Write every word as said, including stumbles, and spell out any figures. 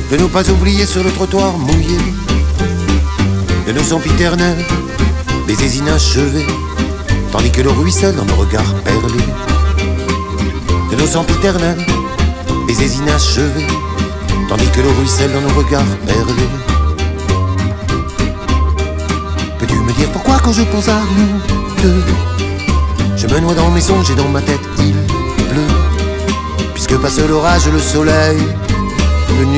de nous pas oublier sur le trottoir mouillé, de nos sempiternels baisers inachevés, tandis que l'eau ruisselle dans nos regards perlés, de nos sempiternels baisers inachevés, tandis que l'eau ruisselle dans nos regards perlés. Peux-tu me dire pourquoi quand je pense à nous deux, je me noie dans mes songes et dans ma tête il pleut, puisque passe l'orage, le soleil